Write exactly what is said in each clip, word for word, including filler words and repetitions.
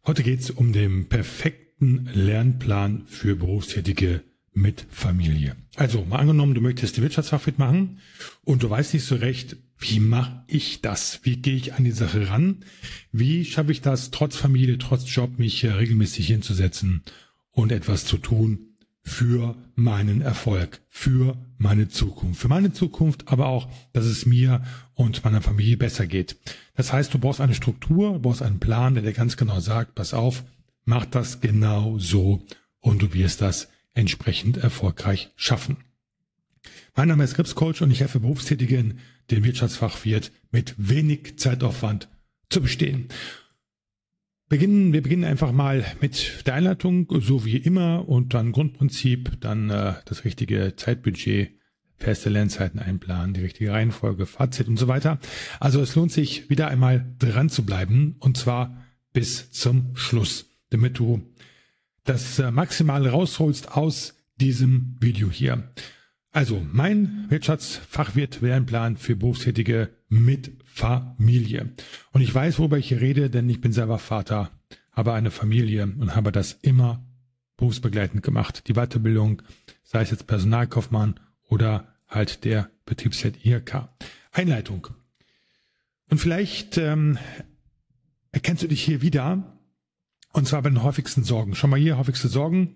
Heute geht es um den perfekten Lernplan für Berufstätige mit Familie. Also mal angenommen, du möchtest die Wirtschaftsfachwirt machen und du weißt nicht so recht, wie mache ich das? Wie gehe ich an die Sache ran? Wie schaffe ich das, trotz Familie, trotz Job, mich regelmäßig hinzusetzen und etwas zu tun für meinen Erfolg, für meine Zukunft, für meine Zukunft, aber auch, dass es mir und meiner Familie besser geht. Das heißt, du brauchst eine Struktur, du brauchst einen Plan, der dir ganz genau sagt, pass auf, mach das genau so und du wirst das entsprechend erfolgreich schaffen. Mein Name ist Gripscoach und ich helfe Berufstätigen, den Wirtschaftsfachwirt mit wenig Zeitaufwand zu bestehen. Beginnen, wir beginnen einfach mal mit der Einleitung, so wie immer, und dann Grundprinzip, dann äh, das richtige Zeitbudget, feste Lernzeiten einplanen, die richtige Reihenfolge, Fazit und so weiter. Also es lohnt sich, wieder einmal dran zu bleiben, und zwar bis zum Schluss, damit du das äh, Maximale rausholst aus diesem Video hier. Also mein Wirtschaftsfachwirt-Lernplan für Berufstätige mit Familie. Und ich weiß, worüber ich hier rede, denn ich bin selber Vater, habe eine Familie und habe das immer berufsbegleitend gemacht. Die Weiterbildung, sei es jetzt Personalkaufmann oder halt der Betriebswirt I H K. Einleitung. Und vielleicht ähm, erkennst du dich hier wieder, und zwar bei den häufigsten Sorgen. Schau mal hier, häufigste Sorgen.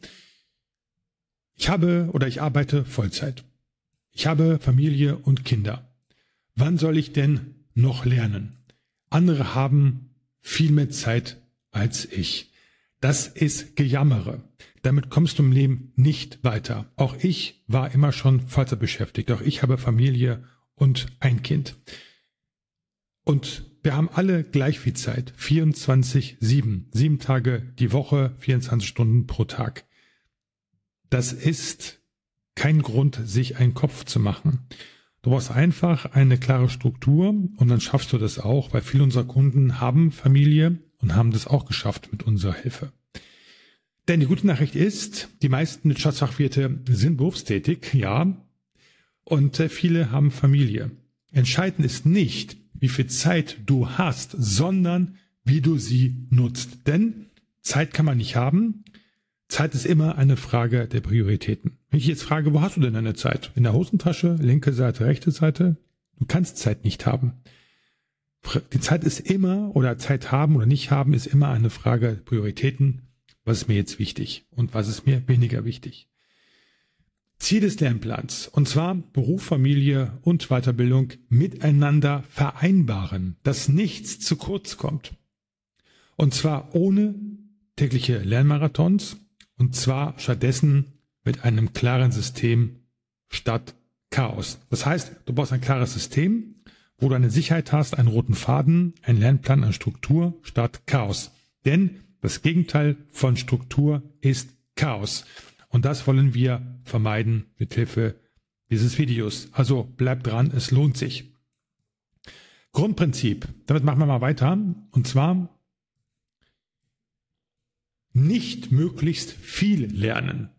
Ich habe oder ich arbeite Vollzeit. Ich habe Familie und Kinder. Wann soll ich denn noch lernen? Andere haben viel mehr Zeit als ich. Das ist Gejammere. Damit kommst du im Leben nicht weiter. Auch ich war immer schon Vollzeit beschäftigt. Auch ich habe Familie und ein Kind. Und wir haben alle gleich viel Zeit. vierundzwanzig sieben. Sieben Tage die Woche, vierundzwanzig Stunden pro Tag. Das ist kein Grund, sich einen Kopf zu machen. Du brauchst einfach eine klare Struktur und dann schaffst du das auch, weil viele unserer Kunden haben Familie und haben das auch geschafft mit unserer Hilfe. Denn die gute Nachricht ist, die meisten Wirtschaftsfachwirte sind berufstätig, ja, und viele haben Familie. Entscheidend ist nicht, wie viel Zeit du hast, sondern wie du sie nutzt. Denn Zeit kann man nicht haben. Zeit ist immer eine Frage der Prioritäten. Wenn ich jetzt frage, wo hast du denn deine Zeit? In der Hosentasche, linke Seite, rechte Seite? Du kannst Zeit nicht haben. Die Zeit ist immer, oder Zeit haben oder nicht haben, ist immer eine Frage der Prioritäten. Was ist mir jetzt wichtig und was ist mir weniger wichtig? Ziel des Lernplans, und zwar Beruf, Familie und Weiterbildung miteinander vereinbaren, dass nichts zu kurz kommt. Und zwar ohne tägliche Lernmarathons, und zwar stattdessen mit einem klaren System statt Chaos. Das heißt, du brauchst ein klares System, wo du eine Sicherheit hast, einen roten Faden, einen Lernplan, eine Struktur statt Chaos. Denn das Gegenteil von Struktur ist Chaos. Und das wollen wir vermeiden mit Hilfe dieses Videos. Also bleib dran, es lohnt sich. Grundprinzip, damit machen wir mal weiter. Und zwar nicht möglichst viel lernen,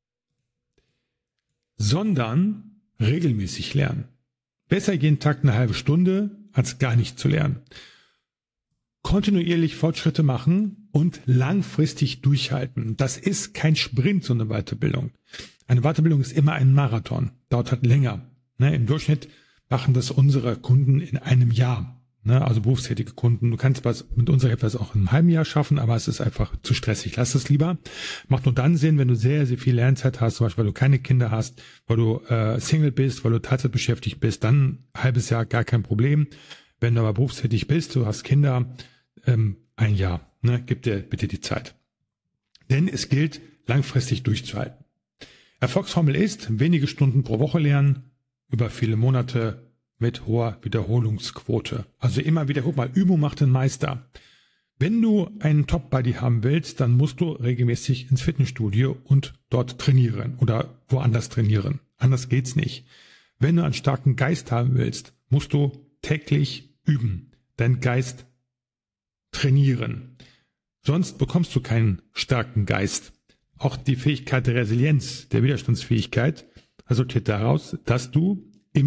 sondern regelmäßig lernen. Besser jeden Tag eine halbe Stunde, als gar nicht zu lernen. Kontinuierlich Fortschritte machen und langfristig durchhalten. Das ist kein Sprint, so eine Weiterbildung. Eine Weiterbildung ist immer ein Marathon, dauert halt länger. Ne, im Durchschnitt machen das unsere Kunden in einem Jahr. Ne, also berufstätige Kunden. Du kannst was mit unserer Hilfe das auch in einem halben Jahr schaffen, aber es ist einfach zu stressig. Lass es lieber. Macht nur dann Sinn, wenn du sehr, sehr viel Lernzeit hast, zum Beispiel, weil du keine Kinder hast, weil du äh, Single bist, weil du Teilzeit beschäftigt bist, dann ein halbes Jahr gar kein Problem. Wenn du aber berufstätig bist, du hast Kinder, ähm, ein Jahr, ne, gib dir bitte die Zeit. Denn es gilt, langfristig durchzuhalten. Erfolgsformel ist, wenige Stunden pro Woche lernen, über viele Monate mit hoher Wiederholungsquote. Also immer wieder, guck mal, Übung macht den Meister. Wenn du einen Top-Body haben willst, dann musst du regelmäßig ins Fitnessstudio und dort trainieren oder woanders trainieren. Anders geht's nicht. Wenn du einen starken Geist haben willst, musst du täglich üben, deinen Geist trainieren. Sonst bekommst du keinen starken Geist. Auch die Fähigkeit der Resilienz, der Widerstandsfähigkeit, resultiert daraus, dass du immer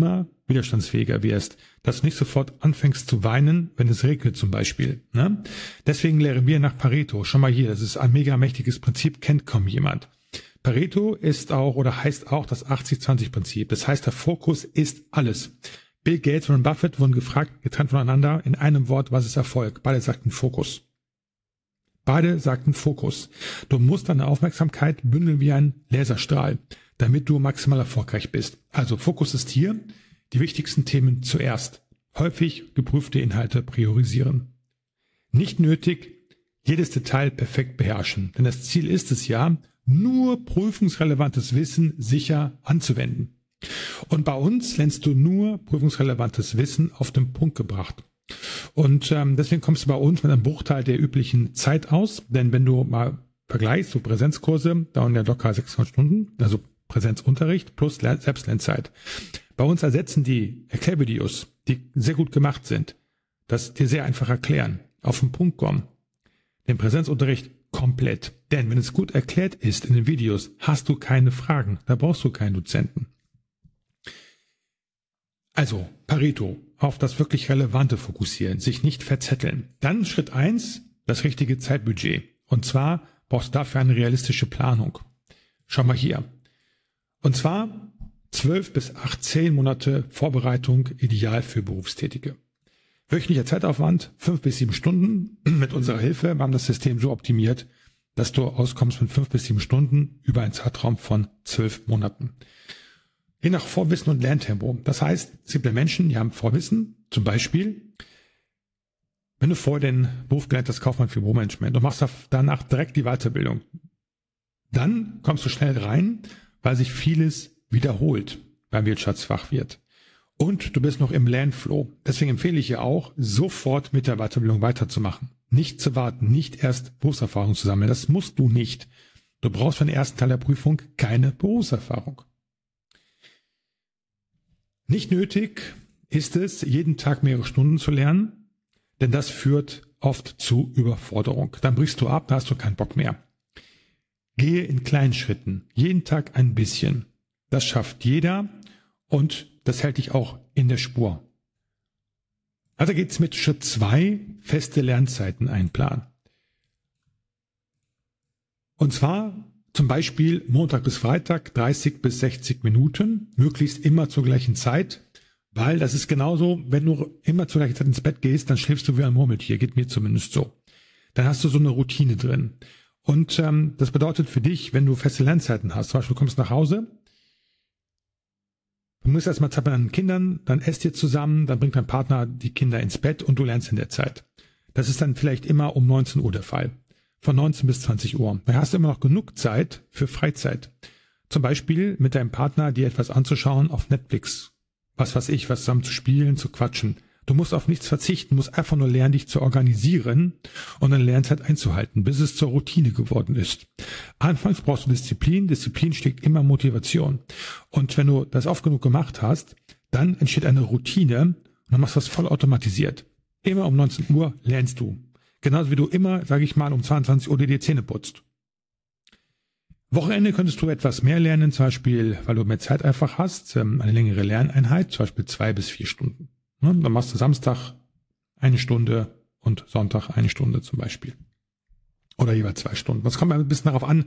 widerstandsfähiger wirst, dass du nicht sofort anfängst zu weinen, wenn es regnet zum Beispiel. Ne? Deswegen lehren wir nach Pareto. Schau mal hier, das ist ein mega mächtiges Prinzip, kennt kaum jemand. Pareto ist auch oder heißt auch das achtzig zwanzig Prinzip. Das heißt, der Fokus ist alles. Bill Gates und Buffett wurden gefragt, getrennt voneinander, in einem Wort, was ist Erfolg? Beide sagten Fokus. Beide sagten Fokus. Du musst deine Aufmerksamkeit bündeln wie ein Laserstrahl, damit du maximal erfolgreich bist. Also Fokus ist hier, die wichtigsten Themen zuerst. Häufig geprüfte Inhalte priorisieren. Nicht nötig, jedes Detail perfekt beherrschen, denn das Ziel ist es ja, nur prüfungsrelevantes Wissen sicher anzuwenden. Und bei uns lernst du nur prüfungsrelevantes Wissen auf den Punkt gebracht. Und ähm, deswegen kommst du bei uns mit einem Bruchteil der üblichen Zeit aus, denn wenn du mal vergleichst, so Präsenzkurse, dauern ja locker sechshundert Stunden, also Präsenzunterricht plus Selbstlernzeit. Bei uns ersetzen die Erklärvideos, die sehr gut gemacht sind, das dir sehr einfach erklären, auf den Punkt kommen, den Präsenzunterricht komplett. Denn wenn es gut erklärt ist in den Videos, hast du keine Fragen, da brauchst du keinen Dozenten. Also, Pareto, auf das wirklich Relevante fokussieren, sich nicht verzetteln. Dann Schritt eins, das richtige Zeitbudget. Und zwar brauchst du dafür eine realistische Planung. Schau mal hier. Und zwar zwölf bis achtzehn Monate Vorbereitung, ideal für Berufstätige. Wöchentlicher Zeitaufwand, fünf bis sieben Stunden. Mit unserer Hilfe, wir haben das System so optimiert, dass du auskommst mit fünf bis sieben Stunden über einen Zeitraum von zwölf Monaten. Je nach Vorwissen und Lerntempo. Das heißt, es gibt ja Menschen, die haben Vorwissen, zum Beispiel, wenn du vorher den Beruf gelernt hast, Kaufmann für Büromanagement und machst danach direkt die Weiterbildung, dann kommst du schnell rein, weil sich vieles wiederholt beim Wirtschaftsfachwirt. Und du bist noch im Lernflow. Deswegen empfehle ich dir auch, sofort mit der Weiterbildung weiterzumachen. Nicht zu warten, nicht erst Berufserfahrung zu sammeln. Das musst du nicht. Du brauchst für den ersten Teil der Prüfung keine Berufserfahrung. Nicht nötig ist es, jeden Tag mehrere Stunden zu lernen, denn das führt oft zu Überforderung. Dann brichst du ab, da hast du keinen Bock mehr. Gehe in kleinen Schritten, jeden Tag ein bisschen. Das schafft jeder und das hält dich auch in der Spur. Also geht's mit Schritt zwei, feste Lernzeiten einplanen. Und zwar zum Beispiel Montag bis Freitag dreißig bis sechzig Minuten, möglichst immer zur gleichen Zeit, weil das ist genauso, wenn du immer zur gleichen Zeit ins Bett gehst, dann schläfst du wie ein Murmeltier, geht mir zumindest so. Dann hast du so eine Routine drin. Und ähm, das bedeutet für dich, wenn du feste Lernzeiten hast, zum Beispiel du kommst nach Hause, du musst erstmal Zeit mit deinen Kindern, dann esst ihr zusammen, dann bringt dein Partner die Kinder ins Bett und du lernst in der Zeit. Das ist dann vielleicht immer um neunzehn Uhr der Fall. Von neunzehn bis zwanzig Uhr. Da hast du immer noch genug Zeit für Freizeit. Zum Beispiel mit deinem Partner dir etwas anzuschauen auf Netflix. Was weiß ich, was zusammen zu spielen, zu quatschen. Du musst auf nichts verzichten, musst einfach nur lernen, dich zu organisieren und deine Lernzeit einzuhalten, bis es zur Routine geworden ist. Anfangs brauchst du Disziplin, Disziplin steckt immer Motivation. Und wenn du das oft genug gemacht hast, dann entsteht eine Routine und dann machst du das voll automatisiert. Immer um neunzehn Uhr lernst du. Genauso wie du immer, sage ich mal, um zweiundzwanzig Uhr dir die Zähne putzt. Wochenende könntest du etwas mehr lernen, zum Beispiel, weil du mehr Zeit einfach hast, eine längere Lerneinheit, zum Beispiel zwei bis vier Stunden. Dann machst du Samstag eine Stunde und Sonntag eine Stunde zum Beispiel. Oder jeweils zwei Stunden. Das kommt ein bisschen darauf an,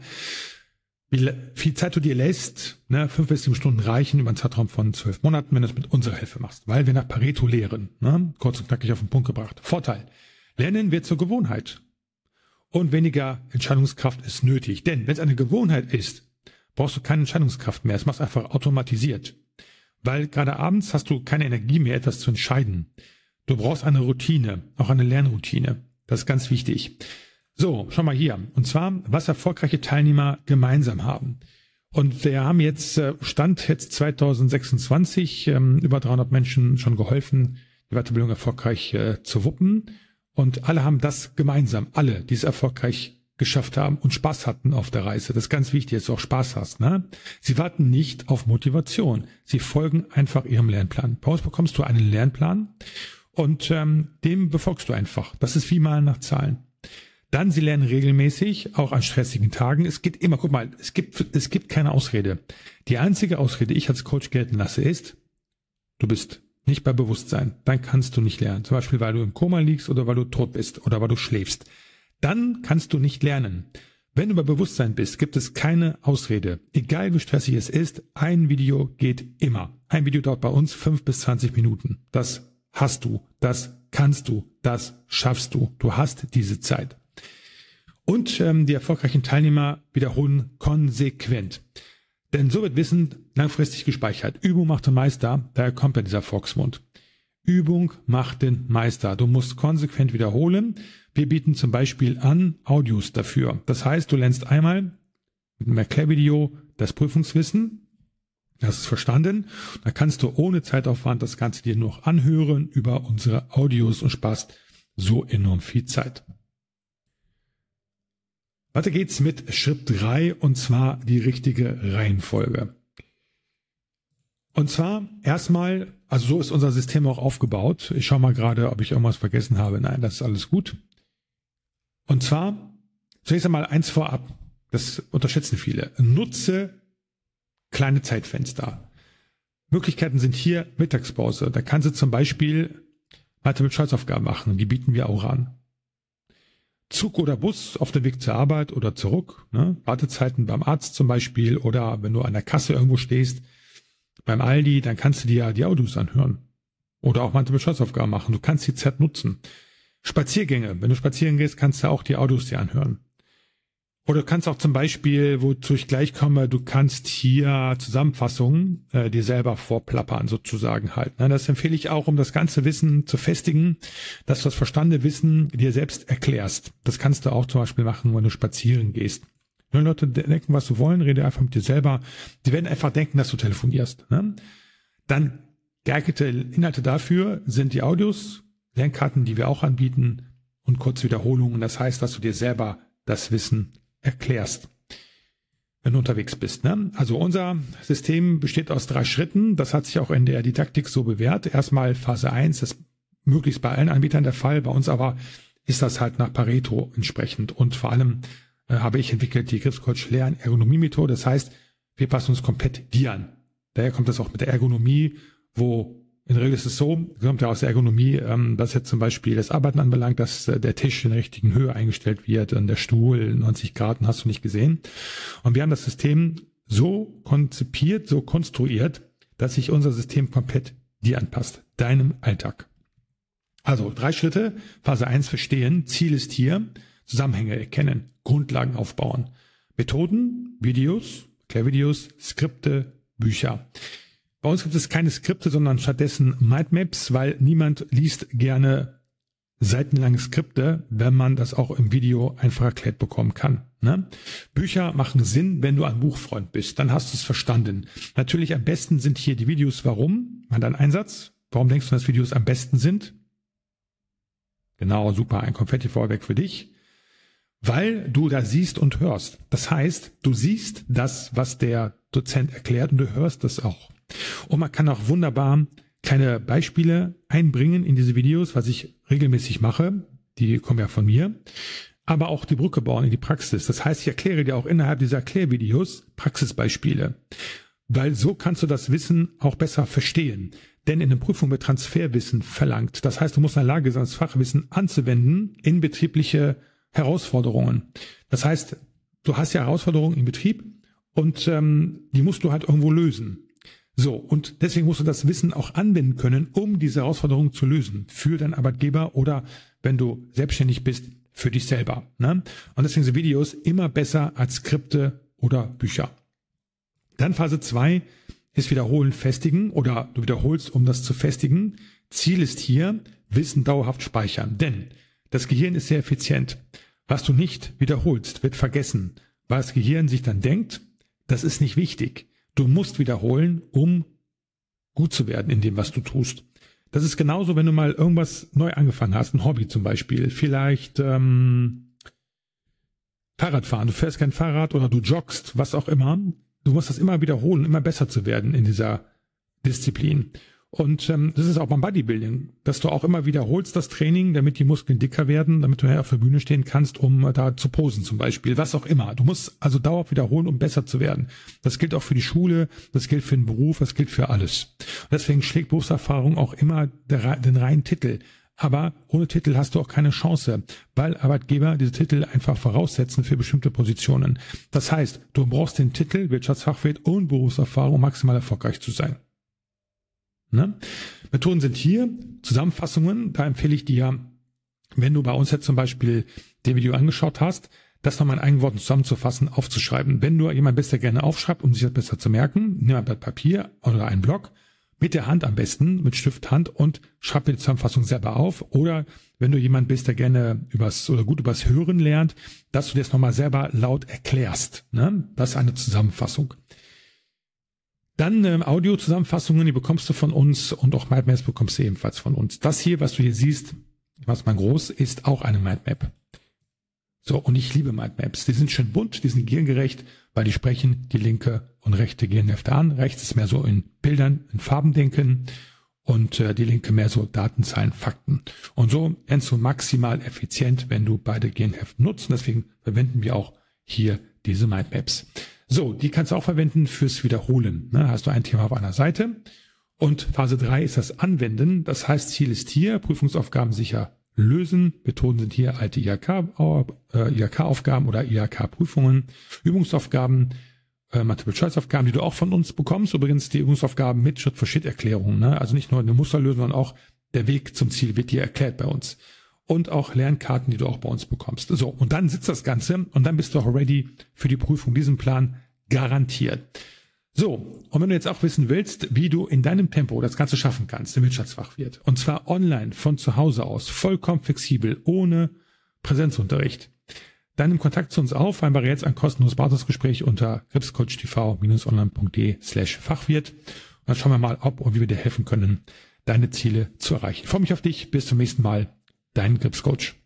wie viel Zeit du dir lässt. Ne? Fünf bis sieben Stunden reichen über einen Zeitraum von zwölf Monaten, wenn du es mit unserer Hilfe machst. Weil wir nach Pareto lehren. Ne? Kurz und knackig auf den Punkt gebracht. Vorteil. Lernen wird zur Gewohnheit. Und weniger Entscheidungskraft ist nötig. Denn wenn es eine Gewohnheit ist, brauchst du keine Entscheidungskraft mehr. Es machst einfach automatisiert. Weil gerade abends hast du keine Energie mehr, etwas zu entscheiden. Du brauchst eine Routine, auch eine Lernroutine. Das ist ganz wichtig. So, schau mal hier. Und zwar, was erfolgreiche Teilnehmer gemeinsam haben. Und wir haben jetzt, Stand jetzt zwanzig sechsundzwanzig, über dreihundert Menschen schon geholfen, die Weiterbildung erfolgreich äh, zu wuppen. Und alle haben das gemeinsam, alle, die es erfolgreich geschafft haben und Spaß hatten auf der Reise. Das ist ganz wichtig, dass du auch Spaß hast. Ne? Sie warten nicht auf Motivation. Sie folgen einfach ihrem Lernplan. Bei uns bekommst du einen Lernplan und ähm, dem befolgst du einfach. Das ist wie Malen nach Zahlen. Dann, sie lernen regelmäßig, auch an stressigen Tagen. Es geht immer, guck mal, es gibt, es gibt keine Ausrede. Die einzige Ausrede, die ich als Coach gelten lasse, ist, du bist nicht bei Bewusstsein, dann kannst du nicht lernen. Zum Beispiel, weil du im Koma liegst oder weil du tot bist oder weil du schläfst. Dann kannst du nicht lernen. Wenn du bei Bewusstsein bist, gibt es keine Ausrede. Egal wie stressig es ist, ein Video geht immer. Ein Video dauert bei uns fünf bis zwanzig Minuten. Das hast du, das kannst du, das schaffst du. Du hast diese Zeit. Und ähm, die erfolgreichen Teilnehmer wiederholen konsequent. Denn so wird Wissen langfristig gespeichert. Übung macht den Meister, daher kommt ja dieser Volksmund. Übung macht den Meister. Du musst konsequent wiederholen. Wir bieten zum Beispiel an Audios dafür. Das heißt, du lernst einmal mit einem Erklärvideo das Prüfungswissen. Das ist verstanden. Da kannst du ohne Zeitaufwand das Ganze dir noch anhören über unsere Audios und sparst so enorm viel Zeit. Weiter geht's mit Schritt drei und zwar die richtige Reihenfolge. Und zwar erstmal, also so ist unser System auch aufgebaut. Ich schaue mal gerade, ob ich irgendwas vergessen habe. Nein, das ist alles gut. Und zwar, zunächst einmal eins vorab, das unterschätzen viele. Nutze kleine Zeitfenster. Möglichkeiten sind hier Mittagspause. Da kannst du zum Beispiel Mathe mit Scheißaufgaben machen. Die bieten wir auch an. Zug oder Bus auf dem Weg zur Arbeit oder zurück. Ne? Wartezeiten beim Arzt zum Beispiel oder wenn du an der Kasse irgendwo stehst, beim Aldi, dann kannst du dir ja die Audios anhören. Oder auch Mathe mit Scheißaufgaben machen. Du kannst die Zeit nutzen. Spaziergänge. Wenn du spazieren gehst, kannst du auch die Audios dir anhören. Oder du kannst auch zum Beispiel, wozu ich gleich komme, du kannst hier Zusammenfassungen äh, dir selber vorplappern, sozusagen halt. Ne? Das empfehle ich auch, um das ganze Wissen zu festigen, dass du das verstandene Wissen dir selbst erklärst. Das kannst du auch zum Beispiel machen, wenn du spazieren gehst. Wenn Leute denken, was sie wollen, rede einfach mit dir selber. Die werden einfach denken, dass du telefonierst. Ne? Dann geeignete Inhalte dafür sind die Audios, Lernkarten, die wir auch anbieten und Kurzwiederholungen. Das heißt, dass du dir selber das Wissen erklärst, wenn du unterwegs bist. Ne? Also unser System besteht aus drei Schritten. Das hat sich auch in der Didaktik so bewährt. Erstmal Phase eins, das ist möglichst bei allen Anbietern der Fall. Bei uns aber ist das halt nach Pareto entsprechend. Und vor allem äh, habe ich entwickelt die Gripscoach Lern-Ergonomie-Methode. Das heißt, wir passen uns komplett dir an. Daher kommt das auch mit der Ergonomie, wo in der Regel ist es so, kommt ja aus der Ergonomie, ähm, was jetzt zum Beispiel das Arbeiten anbelangt, dass äh, der Tisch in der richtigen Höhe eingestellt wird und der Stuhl neunzig Grad, hast du nicht gesehen. Und wir haben das System so konzipiert, so konstruiert, dass sich unser System komplett dir anpasst, deinem Alltag. Also drei Schritte. Phase eins verstehen, Ziel ist hier, Zusammenhänge erkennen, Grundlagen aufbauen. Methoden, Videos, Erklärvideos, Skripte, Bücher. Bei uns gibt es keine Skripte, sondern stattdessen Mindmaps, weil niemand liest gerne seitenlange Skripte, wenn man das auch im Video einfach erklärt bekommen kann. Ne? Bücher machen Sinn, wenn du ein Buchfreund bist. Dann hast du es verstanden. Natürlich am besten sind hier die Videos. Warum? Mal dein Einsatz. Warum denkst du, dass Videos am besten sind? Genau, super. Ein Konfetti-Feuerwerk für dich. Weil du da siehst und hörst. Das heißt, du siehst das, was der Dozent erklärt und du hörst das auch. Und man kann auch wunderbar kleine Beispiele einbringen in diese Videos, was ich regelmäßig mache. Die kommen ja von mir. Aber auch die Brücke bauen in die Praxis. Das heißt, ich erkläre dir auch innerhalb dieser Erklärvideos Praxisbeispiele. Weil so kannst du das Wissen auch besser verstehen. Denn in der Prüfung wird Transferwissen verlangt. Das heißt, du musst in der Lage sein, das Fachwissen anzuwenden in betriebliche Herausforderungen. Das heißt, du hast ja Herausforderungen im Betrieb und ähm, die musst du halt irgendwo lösen. So, und deswegen musst du das Wissen auch anwenden können, um diese Herausforderungen zu lösen. Für deinen Arbeitgeber oder, wenn du selbstständig bist, für dich selber. Ne? Und deswegen sind Videos immer besser als Skripte oder Bücher. Dann Phase zwei ist Wiederholen, Festigen oder du wiederholst, um das zu festigen. Ziel ist hier, Wissen dauerhaft speichern. Denn das Gehirn ist sehr effizient. Was du nicht wiederholst, wird vergessen. Weil das Gehirn sich dann denkt, das ist nicht wichtig. Du musst wiederholen, um gut zu werden in dem, was du tust. Das ist genauso, wenn du mal irgendwas neu angefangen hast, ein Hobby zum Beispiel, vielleicht ähm, Fahrradfahren. Du fährst kein Fahrrad oder du joggst, was auch immer. Du musst das immer wiederholen, immer besser zu werden in dieser Disziplin. Und ähm, das ist auch beim Bodybuilding, dass du auch immer wiederholst das Training, damit die Muskeln dicker werden, damit du auf der Bühne stehen kannst, um äh, da zu posen zum Beispiel, was auch immer. Du musst also dauerhaft wiederholen, um besser zu werden. Das gilt auch für die Schule, das gilt für den Beruf, das gilt für alles. Und deswegen schlägt Berufserfahrung auch immer der, den reinen Titel. Aber ohne Titel hast du auch keine Chance, weil Arbeitgeber diese Titel einfach voraussetzen für bestimmte Positionen. Das heißt, du brauchst den Titel Wirtschaftsfachwirt und Berufserfahrung, um maximal erfolgreich zu sein. Ne? Methoden sind hier Zusammenfassungen. Da empfehle ich dir, wenn du bei uns jetzt zum Beispiel den Video angeschaut hast, das nochmal in eigenen Worten zusammenzufassen, aufzuschreiben. Wenn du jemand bist, der gerne aufschreibt, um sich das besser zu merken, nimm ein Blatt Papier oder einen Block, mit der Hand am besten, mit Stift, Hand und schreib dir die Zusammenfassung selber auf. Oder wenn du jemand bist, der gerne übers oder gut übers Hören lernt, dass du dir das nochmal selber laut erklärst. Ne? Das ist eine Zusammenfassung. Dann ähm, Audio-Zusammenfassungen, die bekommst du von uns und auch Mindmaps bekommst du ebenfalls von uns. Das hier, was du hier siehst, was mal groß, ist auch eine Mindmap. So, und ich liebe Mindmaps. Die sind schön bunt, die sind gehirngerecht, weil die sprechen die linke und rechte Gehirnhälfte an. Rechts ist mehr so in Bildern, in Farben denken und äh, die linke mehr so Daten, Zahlen, Fakten. Und so lernst du maximal effizient, wenn du beide Gehirnhälften nutzt. Deswegen verwenden wir auch hier diese Mindmaps. So, die kannst du auch verwenden fürs Wiederholen. Ne? Hast du ein Thema auf einer Seite. Und Phase drei ist das Anwenden. Das heißt, Ziel ist hier, Prüfungsaufgaben sicher lösen. Methoden sind hier alte I H K-Aufgaben oder I H K-Prüfungen. Übungsaufgaben, äh, Multiple-Choice-Aufgaben, die du auch von uns bekommst. Übrigens die Übungsaufgaben mit Schritt-für-Schritt-Erklärungen. Ne? Also nicht nur eine Musterlösung, sondern auch der Weg zum Ziel wird dir erklärt bei uns. Und auch Lernkarten, die du auch bei uns bekommst. So, und dann sitzt das Ganze und dann bist du auch ready für die Prüfung. Diesen Plan garantiert. So, und wenn du jetzt auch wissen willst, wie du in deinem Tempo das Ganze schaffen kannst, im Wirtschaftsfachwirt, und zwar online, von zu Hause aus, vollkommen flexibel, ohne Präsenzunterricht, dann nimm Kontakt zu uns auf, vereinbare jetzt ein kostenloses Basisgespräch unter gripscoachtv-online.de slash Fachwirt. Und dann schauen wir mal, ob und wie wir dir helfen können, deine Ziele zu erreichen. Ich freue mich auf dich. Bis zum nächsten Mal. Dein Gripscoach.